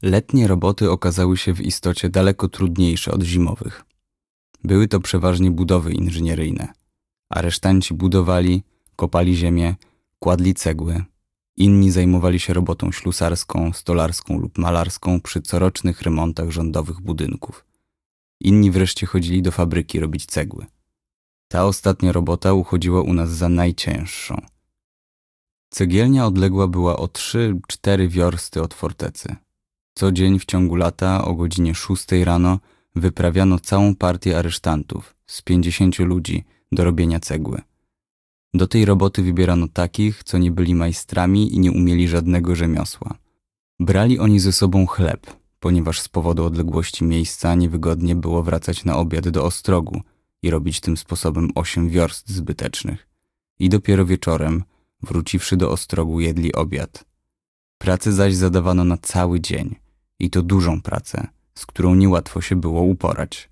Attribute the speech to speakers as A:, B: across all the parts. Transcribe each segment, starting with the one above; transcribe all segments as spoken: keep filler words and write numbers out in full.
A: Letnie roboty okazały się w istocie daleko trudniejsze od zimowych. Były to przeważnie budowy inżynieryjne. Aresztanci budowali, kopali ziemię, kładli cegły. Inni zajmowali się robotą ślusarską, stolarską lub malarską przy corocznych remontach rządowych budynków. Inni wreszcie chodzili do fabryki robić cegły. Ta ostatnia robota uchodziła u nas za najcięższą. Cegielnia odległa była o trzy cztery wiorsty od fortecy. Co dzień w ciągu lata o godzinie szóstej rano wyprawiano całą partię aresztantów z pięćdziesięciu ludzi do robienia cegły. Do tej roboty wybierano takich, co nie byli majstrami i nie umieli żadnego rzemiosła. Brali oni ze sobą chleb, ponieważ z powodu odległości miejsca niewygodnie było wracać na obiad do Ostrogu i robić tym sposobem osiem wiorst zbytecznych. I dopiero wieczorem, wróciwszy do Ostrogu, jedli obiad. Pracę zaś zadawano na cały dzień i to dużą pracę, z którą niełatwo się było uporać.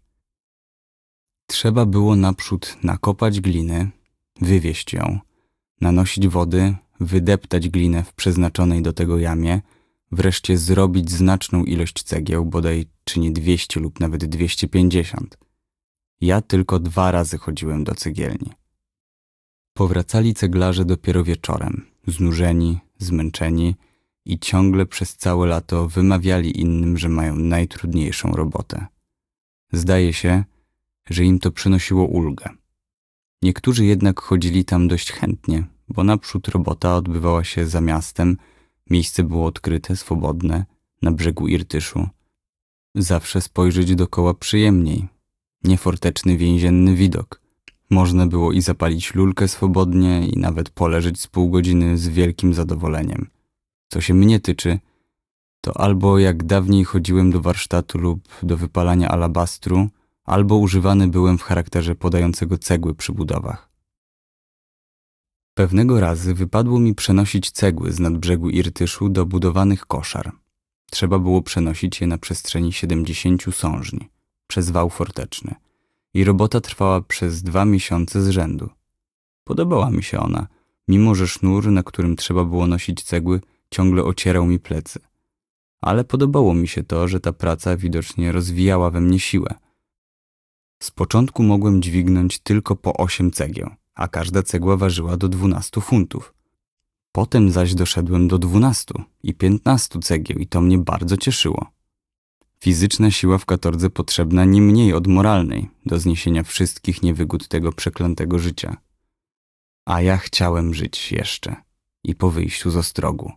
A: Trzeba było naprzód nakopać gliny, wywieźć ją, nanosić wody, wydeptać glinę w przeznaczonej do tego jamie, wreszcie zrobić znaczną ilość cegieł, bodaj czy nie dwieście lub nawet dwieście pięćdziesiąt. Ja tylko dwa razy chodziłem do cegielni. Powracali ceglarze dopiero wieczorem, znużeni, zmęczeni i ciągle przez całe lato wymawiali innym, że mają najtrudniejszą robotę. Zdaje się, że im to przynosiło ulgę. Niektórzy jednak chodzili tam dość chętnie, bo naprzód robota odbywała się za miastem, miejsce było odkryte, swobodne, na brzegu Irtyszu. Zawsze spojrzeć dokoła przyjemniej, nieforteczny więzienny widok. Można było i zapalić lulkę swobodnie i nawet poleżeć z pół godziny z wielkim zadowoleniem. Co się mnie tyczy, to albo jak dawniej chodziłem do warsztatu lub do wypalania alabastru, albo używany byłem w charakterze podającego cegły przy budowach. Pewnego razu wypadło mi przenosić cegły z nadbrzegu Irtyszu do budowanych koszar. Trzeba było przenosić je na przestrzeni siedemdziesięciu sążni, przez wał forteczny. I robota trwała przez dwa miesiące z rzędu. Podobała mi się ona, mimo że sznur, na którym trzeba było nosić cegły, ciągle ocierał mi plecy. Ale podobało mi się to, że ta praca widocznie rozwijała we mnie siłę. Z początku mogłem dźwignąć tylko po osiem cegieł, a każda cegła ważyła do dwunastu funtów. Potem zaś doszedłem do dwunastu i piętnastu cegieł i to mnie bardzo cieszyło. Fizyczna siła w katordze potrzebna nie mniej od moralnej do zniesienia wszystkich niewygód tego przeklętego życia. A ja chciałem żyć jeszcze i po wyjściu z Ostrogu.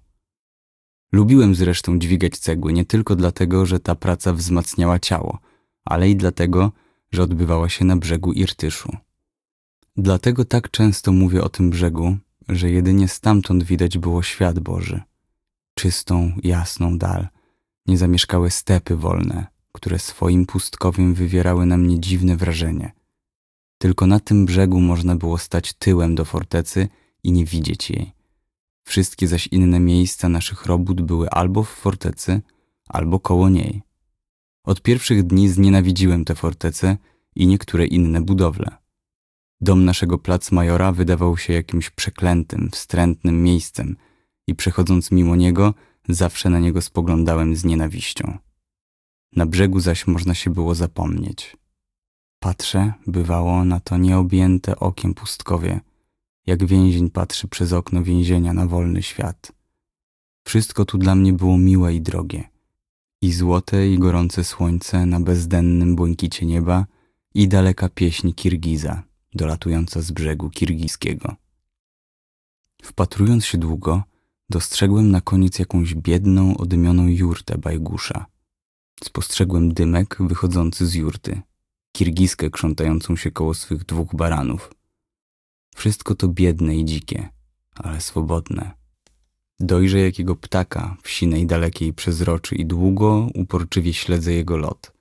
A: Lubiłem zresztą dźwigać cegły nie tylko dlatego, że ta praca wzmacniała ciało, ale i dlatego, że odbywała się na brzegu Irtyszu. Dlatego tak często mówię o tym brzegu, że jedynie stamtąd widać było świat Boży. Czystą, jasną dal, niezamieszkałe stepy wolne, które swoim pustkowiem wywierały na mnie dziwne wrażenie. Tylko na tym brzegu można było stać tyłem do fortecy i nie widzieć jej. Wszystkie zaś inne miejsca naszych robót były albo w fortecy, albo koło niej. Od pierwszych dni znienawidziłem tę fortecę i niektóre inne budowle. Dom naszego placmajora wydawał się jakimś przeklętym, wstrętnym miejscem i przechodząc mimo niego, zawsze na niego spoglądałem z nienawiścią. Na brzegu zaś można się było zapomnieć. Patrzę, bywało, na to nieobjęte okiem pustkowie, jak więzień patrzy przez okno więzienia na wolny świat. Wszystko tu dla mnie było miłe i drogie. I złote i gorące słońce na bezdennym błękicie nieba i daleka pieśń Kirgiza, dolatująca z brzegu kirgijskiego. Wpatrując się długo, dostrzegłem na koniec jakąś biedną, odymioną jurtę Bajgusza. Spostrzegłem dymek wychodzący z jurty, kirgizkę krzątającą się koło swych dwóch baranów. Wszystko to biedne i dzikie, ale swobodne. Dojrzę jakiego ptaka w sinej dalekiej przezroczy i długo, uporczywie śledzę jego lot.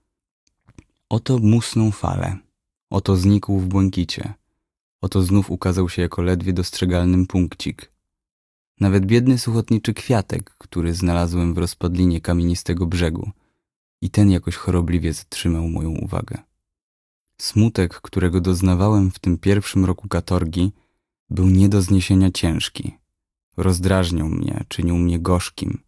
A: Oto musnął fale, oto znikł w błękicie, oto znów ukazał się jako ledwie dostrzegalnym punkcik. Nawet biedny suchotniczy kwiatek, który znalazłem w rozpadlinie kamienistego brzegu, i ten jakoś chorobliwie zatrzymał moją uwagę. Smutek, którego doznawałem w tym pierwszym roku katorgi, był nie do zniesienia ciężki. Rozdrażniał mnie, czynił mnie gorzkim,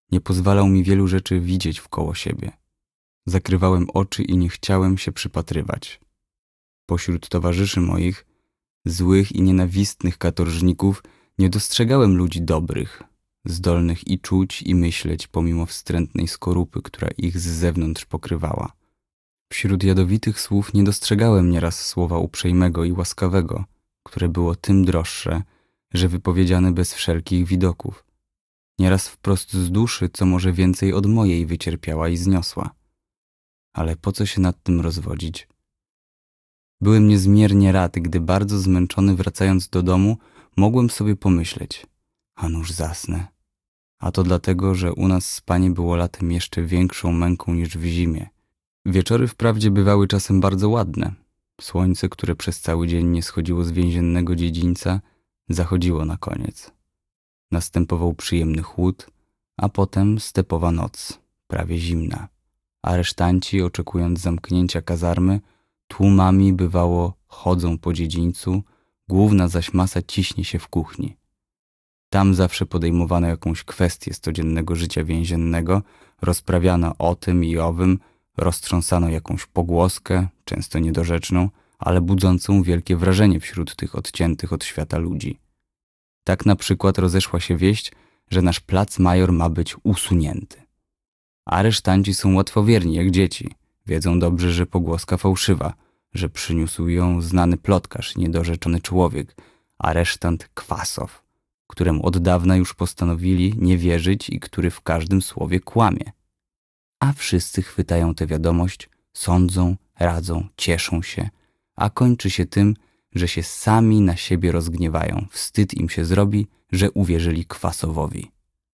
A: Nie pozwalał mi wielu rzeczy widzieć wkoło siebie. Zakrywałem oczy i nie chciałem się przypatrywać. Pośród towarzyszy moich, złych i nienawistnych katorżników, nie dostrzegałem ludzi dobrych, zdolnych i czuć, i myśleć pomimo wstrętnej skorupy, która ich z zewnątrz pokrywała. Wśród jadowitych słów nie dostrzegałem nieraz słowa uprzejmego i łaskawego, które było tym droższe, że wypowiedziane bez wszelkich widoków. Nieraz wprost z duszy, co może więcej od mojej wycierpiała i zniosła. Ale po co się nad tym rozwodzić? Byłem niezmiernie rad, gdy bardzo zmęczony wracając do domu, mogłem sobie pomyśleć, a nuż zasnę. A to dlatego, że u nas spanie było latem jeszcze większą męką niż w zimie. Wieczory wprawdzie bywały czasem bardzo ładne. Słońce, które przez cały dzień nie schodziło z więziennego dziedzińca, zachodziło na koniec. Następował przyjemny chłód, a potem stepowa noc, prawie zimna. Aresztanci, oczekując zamknięcia kazarmy, tłumami bywało chodzą po dziedzińcu, główna zaś masa ciśnie się w kuchni. Tam zawsze podejmowano jakąś kwestię z codziennego życia więziennego, rozprawiano o tym i owym, roztrząsano jakąś pogłoskę, często niedorzeczną, ale budzącą wielkie wrażenie wśród tych odciętych od świata ludzi. Tak na przykład rozeszła się wieść, że nasz plac Major ma być usunięty. Aresztanci są łatwowierni jak dzieci. Wiedzą dobrze, że pogłoska fałszywa, że przyniósł ją znany plotkarz, niedorzeczony człowiek, aresztant Kwasow, któremu od dawna już postanowili nie wierzyć i który w każdym słowie kłamie. A wszyscy chwytają tę wiadomość, sądzą, radzą, cieszą się, a kończy się tym, że się sami na siebie rozgniewają. Wstyd im się zrobi, że uwierzyli Kwasowowi.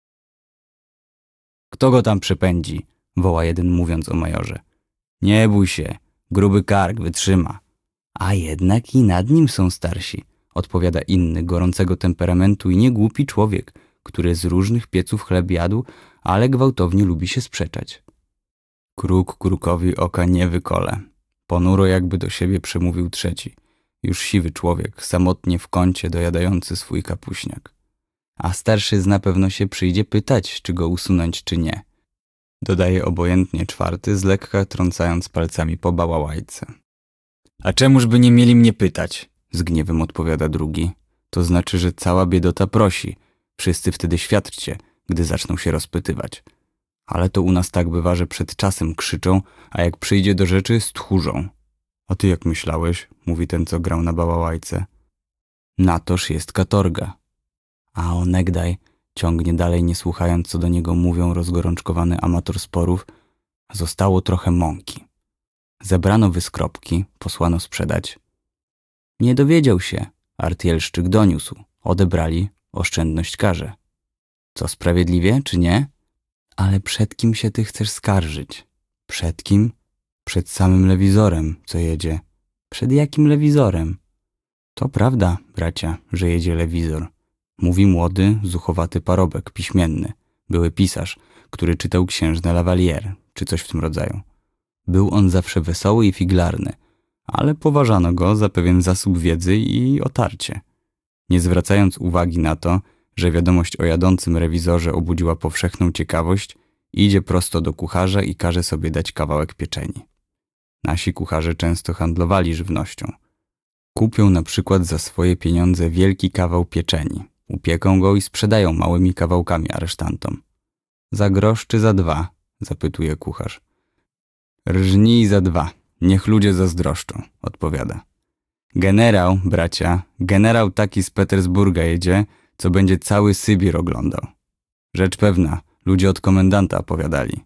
A: Kto go tam przepędzi? Woła jeden, mówiąc o majorze. Nie bój się, gruby kark wytrzyma. A jednak i nad nim są starsi, odpowiada inny, gorącego temperamentu i niegłupi człowiek, który z różnych pieców chleb jadł, ale gwałtownie lubi się sprzeczać. Kruk krukowi oka nie wykole. Ponuro jakby do siebie przemówił trzeci, już siwy człowiek, samotnie w kącie dojadający swój kapuśniak. A starszy na pewno się przyjdzie pytać, czy go usunąć, czy nie. Dodaje obojętnie czwarty, z lekka trącając palcami po bałałajce. A czemuż by nie mieli mnie pytać? Z gniewem odpowiada drugi. To znaczy, że cała biedota prosi. Wszyscy wtedy świadczcie, gdy zaczną się rozpytywać. Ale to u nas tak bywa, że przed czasem krzyczą, a jak przyjdzie do rzeczy, stchórzą. A ty jak myślałeś? Mówi ten, co grał na bałałajce. Natoż jest katorga. A onegdaj, ciągnie dalej, nie słuchając, co do niego mówią rozgorączkowany amator sporów, zostało trochę mąki. Zebrano wyskropki, posłano sprzedać. Nie dowiedział się, artyelszczyk doniósł. Odebrali, oszczędność karze. Co, sprawiedliwie, czy nie? Ale przed kim się ty chcesz skarżyć? Przed kim? Przed samym lewizorem, co jedzie. Przed jakim lewizorem? To prawda, bracia, że jedzie lewizor. Mówi młody, zuchowaty parobek, piśmienny. Były pisarz, który czytał księżne Lavalier, czy coś w tym rodzaju. Był on zawsze wesoły i figlarny, ale poważano go za pewien zasób wiedzy i otarcie. Nie zwracając uwagi na to, że wiadomość o jadącym rewizorze obudziła powszechną ciekawość, idzie prosto do kucharza i każe sobie dać kawałek pieczeni. Nasi kucharze często handlowali żywnością. Kupią na przykład za swoje pieniądze wielki kawał pieczeni, upieką go i sprzedają małymi kawałkami aresztantom. Za grosz czy za dwa? Zapytuje kucharz. Rżnij za dwa, niech ludzie zazdroszczą, odpowiada. Generał, bracia, generał taki z Petersburga jedzie, co będzie cały Sybir oglądał. Rzecz pewna, ludzie od komendanta opowiadali.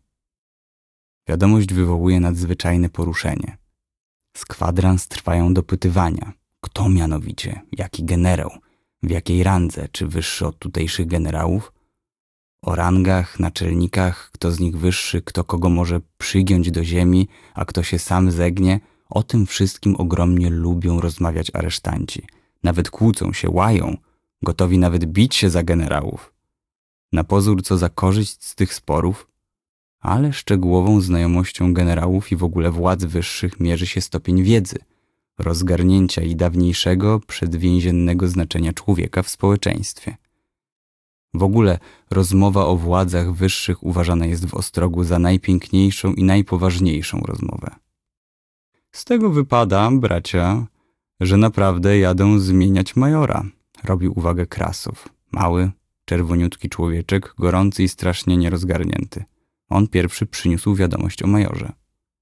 A: Wiadomość wywołuje nadzwyczajne poruszenie. Z kwadrans trwają dopytywania. Kto mianowicie? Jaki generał? W jakiej randze? Czy wyższy od tutejszych generałów? O rangach, naczelnikach, kto z nich wyższy, kto kogo może przygiąć do ziemi, a kto się sam zegnie, o tym wszystkim ogromnie lubią rozmawiać aresztanci. Nawet kłócą się, łają, gotowi nawet bić się za generałów. Na pozór co za korzyść z tych sporów? Ale szczegółową znajomością generałów i w ogóle władz wyższych mierzy się stopień wiedzy, rozgarnięcia i dawniejszego, przedwięziennego znaczenia człowieka w społeczeństwie. W ogóle rozmowa o władzach wyższych uważana jest w Ostrogu za najpiękniejszą i najpoważniejszą rozmowę. Z tego wypada, bracia, że naprawdę jadą zmieniać majora, robił uwagę Krasow. Mały, czerwoniutki człowieczek, gorący i strasznie nierozgarnięty. On pierwszy przyniósł wiadomość o majorze.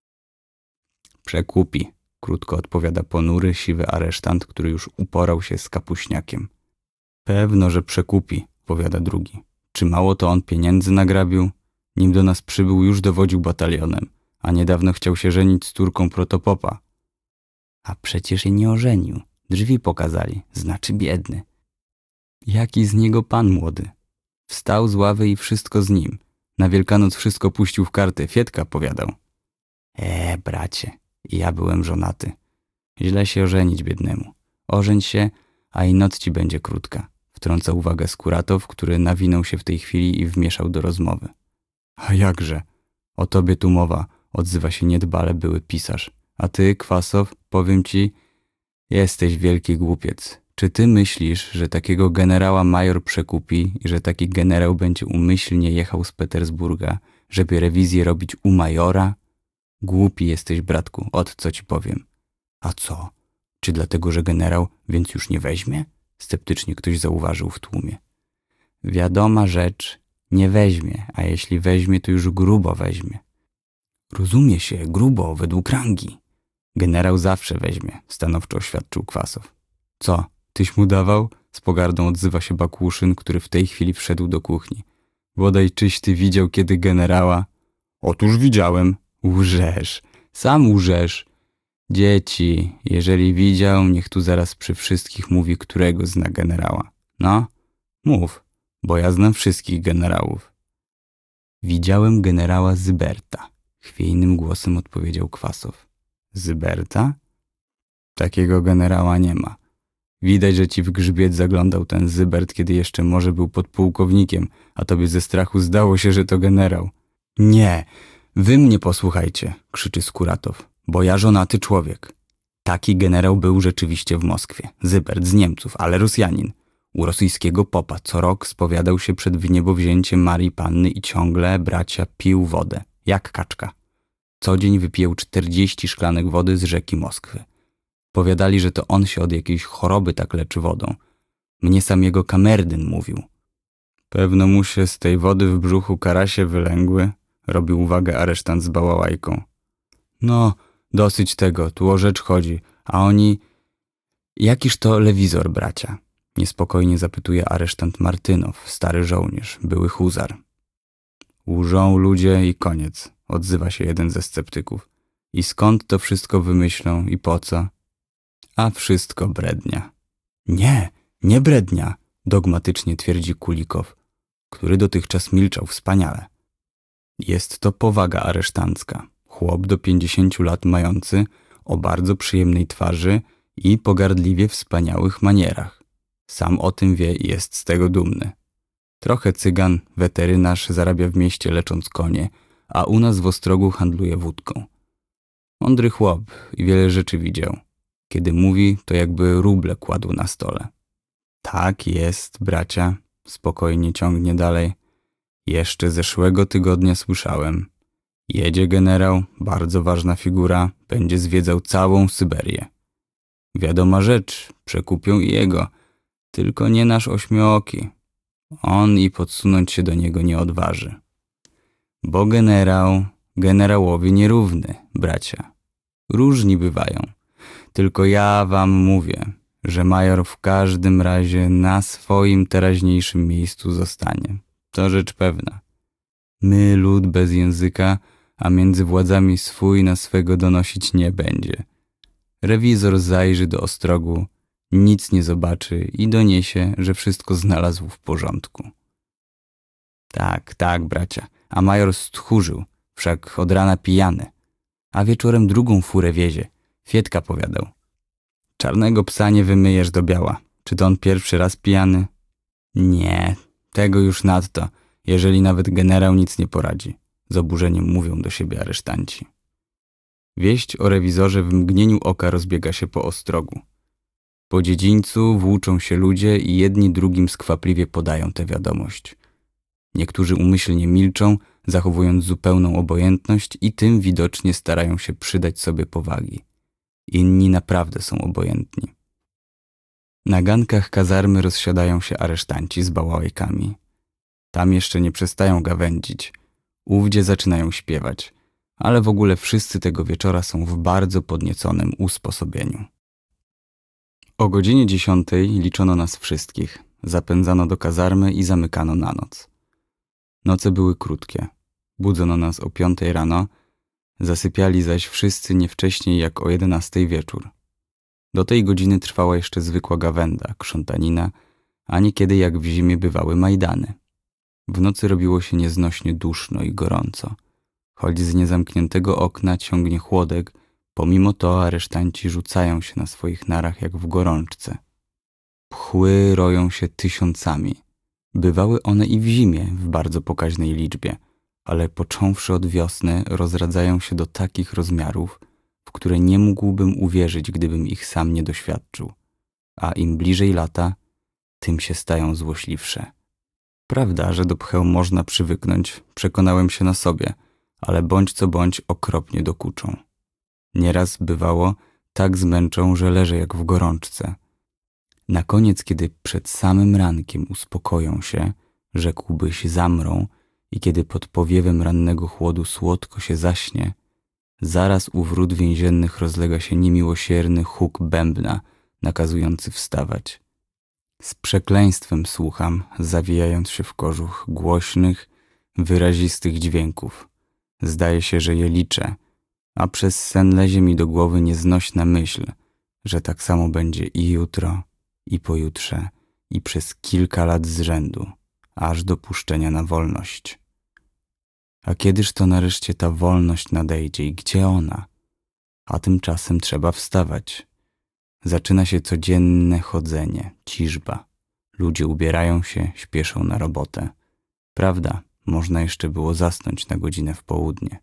A: Przekupi, krótko odpowiada ponury, siwy aresztant, który już uporał się z kapuśniakiem. Pewno, że przekupi, powiada drugi. Czy mało to on pieniędzy nagrabił? Nim do nas przybył, już dowodził batalionem, a niedawno chciał się żenić z córką protopopa. A przecież jej nie ożenił. Drzwi pokazali, znaczy biedny. Jaki z niego pan młody? Wstał z ławy i wszystko z nim. Na Wielkanoc wszystko puścił w kartę, Fietka powiadał. E, bracie, ja byłem żonaty. Źle się ożenić biednemu. Ożeń się, a i noc ci będzie krótka. Wtrąca uwagę Skuratow, który nawinął się w tej chwili i wmieszał do rozmowy. A jakże? O tobie tu mowa, odzywa się niedbale były pisarz. A ty, Kwasow, powiem ci, jesteś wielki głupiec. Czy ty myślisz, że takiego generała major przekupi i że taki generał będzie umyślnie jechał z Petersburga, żeby rewizję robić u majora? Głupi jesteś, bratku, ot co ci powiem. A co? Czy dlatego, że generał, więc już nie weźmie? Sceptycznie ktoś zauważył w tłumie. Wiadoma rzecz, nie weźmie, a jeśli weźmie, to już grubo weźmie. Rozumie się, grubo, według rangi. Generał zawsze weźmie, stanowczo oświadczył Kwasow. Co, tyś mu dawał? Z pogardą odzywa się Bakłuszyn, który w tej chwili wszedł do kuchni. Bodaj czyś ty widział kiedy generała? Otóż widziałem. Łżesz, sam łżesz. Dzieci, jeżeli widział, niech tu zaraz przy wszystkich mówi, którego zna generała. No, mów, bo ja znam wszystkich generałów. Widziałem generała Zyberta, chwiejnym głosem odpowiedział Kwasow. Zyberta? Takiego generała nie ma. Widać, że ci w grzbiet zaglądał ten Zybert, kiedy jeszcze może był podpułkownikiem, a tobie ze strachu zdało się, że to generał. Nie, wy mnie posłuchajcie, krzyczy Skuratow, bo ja żonaty człowiek. Taki generał był rzeczywiście w Moskwie. Zybert z Niemców, ale Rosjanin. U rosyjskiego popa co rok spowiadał się przed wniebowzięciem Marii Panny i ciągle, bracia, pił wodę, jak kaczka. Co dzień wypijał czterdzieści szklanek wody z rzeki Moskwy. Powiadali, że to on się od jakiejś choroby tak leczy wodą. Mnie sam jego kamerdyn mówił. Pewno mu się z tej wody w brzuchu karasie wylęgły, robił uwagę aresztant z bałałajką. No, dosyć tego, tu o rzecz chodzi, a oni... Jakiż to lewizor, bracia? Niespokojnie zapytuje aresztant Martynow, stary żołnierz, były huzar. Łżą ludzie i koniec, odzywa się jeden ze sceptyków. I skąd to wszystko wymyślą i po co? A wszystko brednia. Nie, nie brednia, dogmatycznie twierdzi Kulikow, który dotychczas milczał wspaniale. Jest to powaga aresztancka. Chłop do pięćdziesięciu lat mający, o bardzo przyjemnej twarzy i pogardliwie wspaniałych manierach. Sam o tym wie i jest z tego dumny. Trochę cygan, weterynarz, zarabia w mieście lecząc konie, a u nas w Ostrogu handluje wódką. Mądry chłop i wiele rzeczy widział. Kiedy mówi, to jakby ruble kładł na stole. Tak jest, bracia, spokojnie ciągnie dalej. Jeszcze zeszłego tygodnia słyszałem. Jedzie generał, bardzo ważna figura, będzie zwiedzał całą Syberię. Wiadoma rzecz, przekupią i jego, tylko nie nasz ośmiooki. On i podsunąć się do niego nie odważy. Bo generał, generałowi nierówny, bracia. Różni bywają. Tylko ja wam mówię, że major w każdym razie na swoim teraźniejszym miejscu zostanie. To rzecz pewna. My, lud bez języka, a między władzami swój na swego donosić nie będzie. Rewizor zajrzy do Ostrogu, nic nie zobaczy i doniesie, że wszystko znalazł w porządku. Tak, tak, bracia, a major stchórzył, wszak od rana pijany, a wieczorem drugą furę wiezie. Fietka powiadał. Czarnego psa nie wymyjesz do biała. Czy to on pierwszy raz pijany? Nie, tego już nadto, jeżeli nawet generał nic nie poradzi. Z oburzeniem mówią do siebie aresztanci. Wieść o rewizorze w mgnieniu oka rozbiega się po Ostrogu. Po dziedzińcu włóczą się ludzie i jedni drugim skwapliwie podają tę wiadomość. Niektórzy umyślnie milczą, zachowując zupełną obojętność i tym widocznie starają się przydać sobie powagi. Inni naprawdę są obojętni. Na gankach kazarmy rozsiadają się aresztanci z bałałajkami. Tam jeszcze nie przestają gawędzić. Ówdzie zaczynają śpiewać, ale w ogóle wszyscy tego wieczora są w bardzo podnieconym usposobieniu. O godzinie dziesiątej liczono nas wszystkich. Zapędzano do kazarmy i zamykano na noc. Noce były krótkie. Budzono nas o piątej rano, zasypiali zaś wszyscy nie wcześniej jak o jedenastej wieczór. Do tej godziny trwała jeszcze zwykła gawęda, krzątanina, a niekiedy jak w zimie bywały majdany. W nocy robiło się nieznośnie duszno i gorąco. Choć z niezamkniętego okna ciągnie chłodek, pomimo to aresztanci rzucają się na swoich narach jak w gorączce. Pchły roją się tysiącami. Bywały one i w zimie w bardzo pokaźnej liczbie, ale począwszy od wiosny rozradzają się do takich rozmiarów, w które nie mógłbym uwierzyć, gdybym ich sam nie doświadczył. A im bliżej lata, tym się stają złośliwsze. Prawda, że do pcheł można przywyknąć, przekonałem się na sobie, ale bądź co bądź okropnie dokuczą. Nieraz bywało, tak zmęczą, że leżę jak w gorączce. Na koniec, kiedy przed samym rankiem uspokoją się, rzekłbyś zamrą i kiedy pod powiewem rannego chłodu słodko się zaśnie, zaraz u wrót więziennych rozlega się niemiłosierny huk bębna, nakazujący wstawać. Z przekleństwem słucham, zawijając się w kożuch, głośnych, wyrazistych dźwięków. Zdaje się, że je liczę, a przez sen lezie mi do głowy nieznośna myśl, że tak samo będzie i jutro, i pojutrze, i przez kilka lat z rzędu, aż do puszczenia na wolność. A kiedyż to nareszcie ta wolność nadejdzie i gdzie ona? A tymczasem trzeba wstawać. Zaczyna się codzienne chodzenie, ciżba. Ludzie ubierają się, śpieszą na robotę. Prawda, można jeszcze było zasnąć na godzinę w południe.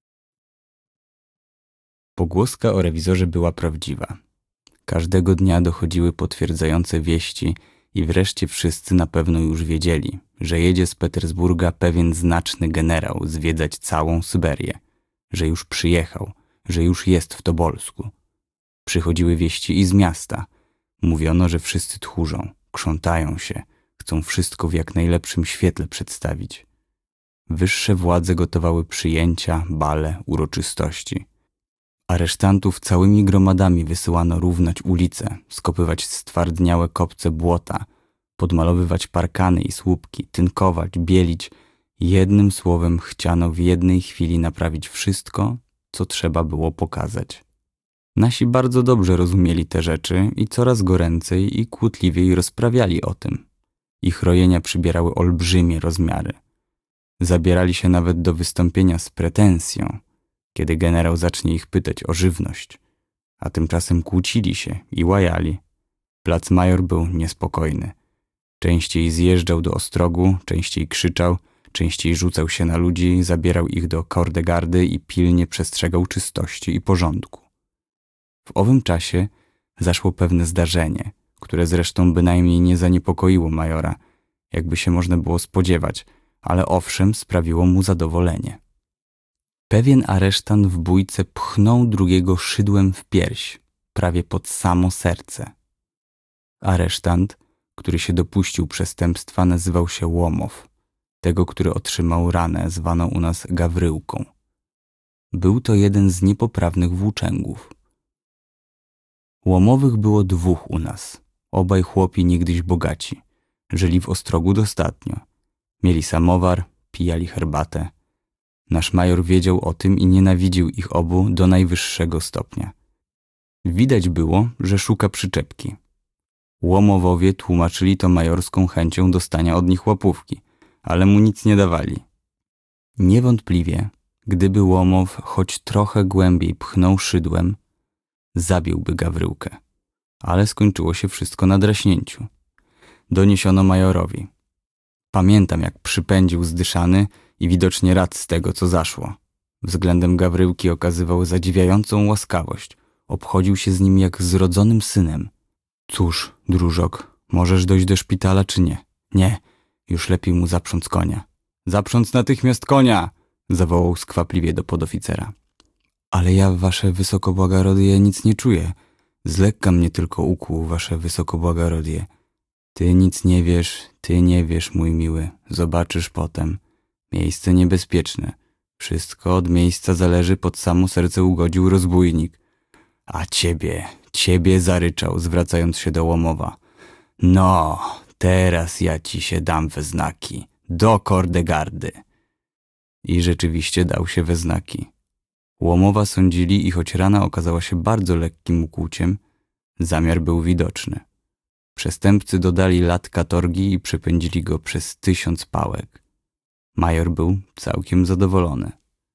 A: Pogłoska o rewizorze była prawdziwa. Każdego dnia dochodziły potwierdzające wieści i wreszcie wszyscy na pewno już wiedzieli, że jedzie z Petersburga pewien znaczny generał zwiedzać całą Syberię, że już przyjechał, że już jest w Tobolsku. Przychodziły wieści i z miasta. Mówiono, że wszyscy tchórzą, krzątają się, chcą wszystko w jak najlepszym świetle przedstawić. Wyższe władze gotowały przyjęcia, bale, uroczystości. Aresztantów całymi gromadami wysyłano równać ulice, skopywać stwardniałe kopce błota, podmalowywać parkany i słupki, tynkować, bielić. Jednym słowem chciano w jednej chwili naprawić wszystko, co trzeba było pokazać. Nasi bardzo dobrze rozumieli te rzeczy i coraz goręcej i kłótliwiej rozprawiali o tym. Ich rojenia przybierały olbrzymie rozmiary. Zabierali się nawet do wystąpienia z pretensją, kiedy generał zacznie ich pytać o żywność, a tymczasem kłócili się i łajali. Plac Major był niespokojny. Częściej zjeżdżał do ostrogu, częściej krzyczał, częściej rzucał się na ludzi, zabierał ich do kordegardy i pilnie przestrzegał czystości i porządku. W owym czasie zaszło pewne zdarzenie, które zresztą bynajmniej nie zaniepokoiło majora, jakby się można było spodziewać, ale owszem sprawiło mu zadowolenie. Pewien aresztant w bójce pchnął drugiego szydłem w pierś, prawie pod samo serce. Aresztant, który się dopuścił przestępstwa, nazywał się Łomow. Tego, który otrzymał ranę, zwano u nas Gawryłką. Był to jeden z niepoprawnych włóczęgów. Łomowych było dwóch u nas. Obaj chłopi niegdyś bogaci. Żyli w Ostrogu dostatnio. Mieli samowar, pijali herbatę. Nasz major wiedział o tym i nienawidził ich obu do najwyższego stopnia. Widać było, że szuka przyczepki. Łomowowie tłumaczyli to majorską chęcią dostania od nich łapówki, ale mu nic nie dawali. Niewątpliwie, gdyby Łomow choć trochę głębiej pchnął szydłem, zabiłby Gawryłkę, ale skończyło się wszystko na draśnięciu. Doniesiono majorowi. Pamiętam, jak przypędził zdyszany i widocznie rad z tego, co zaszło. Względem Gawryłki okazywał zadziwiającą łaskawość. Obchodził się z nim jak z rodzonym synem. Cóż, drużok, możesz dojść do szpitala czy nie? Nie, już lepiej mu zaprząc konia. Zaprząc natychmiast konia! Zawołał skwapliwie do podoficera. Ale ja, wasze wysokobłagarodie, nic nie czuję. Z lekka mnie tylko ukłuł, wasze wysokobłagarodie. Ty nic nie wiesz, ty nie wiesz, mój miły. Zobaczysz potem. Miejsce niebezpieczne. Wszystko od miejsca zależy, pod samo serce ugodził rozbójnik. A ciebie, ciebie zaryczał, zwracając się do Łomowa. No, teraz ja ci się dam we znaki. Do Kordegardy. I rzeczywiście dał się we znaki. Łomowa sądzili i choć rana okazała się bardzo lekkim ukłuciem, zamiar był widoczny. Przestępcy dodali lat katorgi i przepędzili go przez tysiąc pałek. Major był całkiem zadowolony.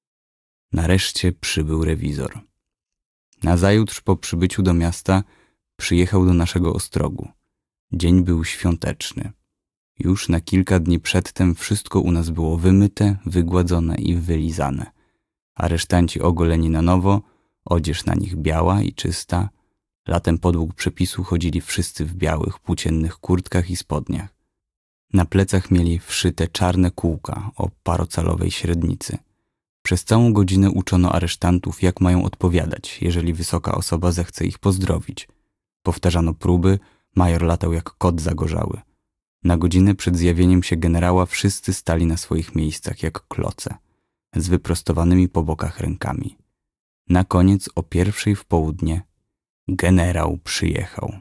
A: Nareszcie przybył rewizor. Nazajutrz po przybyciu do miasta przyjechał do naszego ostrogu. Dzień był świąteczny. Już na kilka dni przedtem wszystko u nas było wymyte, wygładzone i wylizane. Aresztanci ogoleni na nowo, odzież na nich biała i czysta. Latem podług przepisu chodzili wszyscy w białych, płóciennych kurtkach i spodniach. Na plecach mieli wszyte czarne kółka o parocalowej średnicy. Przez całą godzinę uczono aresztantów, jak mają odpowiadać, jeżeli wysoka osoba zechce ich pozdrowić. Powtarzano próby, major latał jak kot zagorzały. Na godzinę przed zjawieniem się generała wszyscy stali na swoich miejscach jak kloce, z wyprostowanymi po bokach rękami. Na koniec o pierwszej w południe generał przyjechał.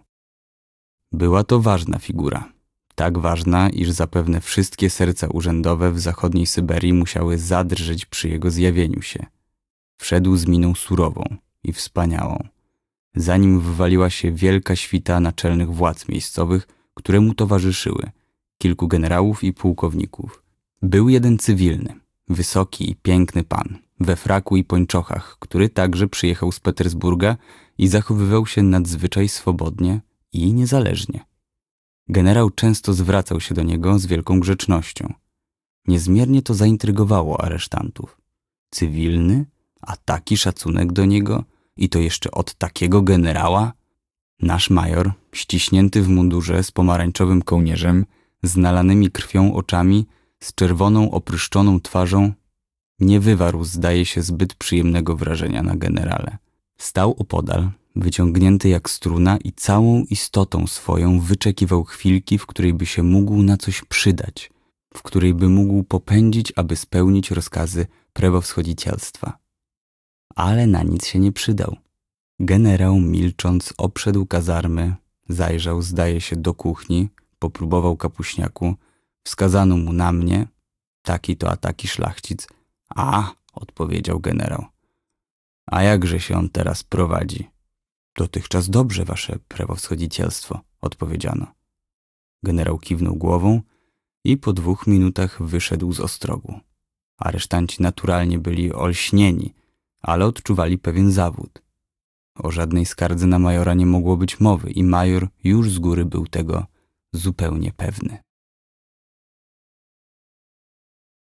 A: Była to ważna figura. Tak ważna, iż zapewne wszystkie serca urzędowe w zachodniej Syberii musiały zadrżeć przy jego zjawieniu się. Wszedł z miną surową i wspaniałą. Za nim wywaliła się wielka świta naczelnych władz miejscowych, które mu towarzyszyły, kilku generałów i pułkowników. Był jeden cywilny, wysoki i piękny pan, we fraku i pończochach, który także przyjechał z Petersburga i zachowywał się nadzwyczaj swobodnie i niezależnie. Generał często zwracał się do niego z wielką grzecznością. Niezmiernie to zaintrygowało aresztantów. Cywilny, a taki szacunek do niego i to jeszcze od takiego generała? Nasz major, ściśnięty w mundurze z pomarańczowym kołnierzem, z nalanymi krwią oczami, z czerwoną, opryszczoną twarzą, nie wywarł, zdaje się, zbyt przyjemnego wrażenia na generale. Stał opodal, wyciągnięty jak struna i całą istotą swoją wyczekiwał chwilki, w której by się mógł na coś przydać, w której by mógł popędzić, aby spełnić rozkazy prawowschodzicielstwa. Ale na nic się nie przydał. Generał, milcząc, obszedł kazarmy, zajrzał, zdaje się, do kuchni, popróbował kapuśniaku, wskazano mu na mnie, taki to a taki szlachcic. A, odpowiedział generał. A jakże się on teraz prowadzi? Dotychczas dobrze, wasze prawowschodzicielstwo, odpowiedziano. Generał kiwnął głową i po dwóch minutach wyszedł z ostrogu. Aresztanci naturalnie byli olśnieni, ale odczuwali pewien zawód. O żadnej skardze na majora nie mogło być mowy i major już z góry był tego zupełnie pewny.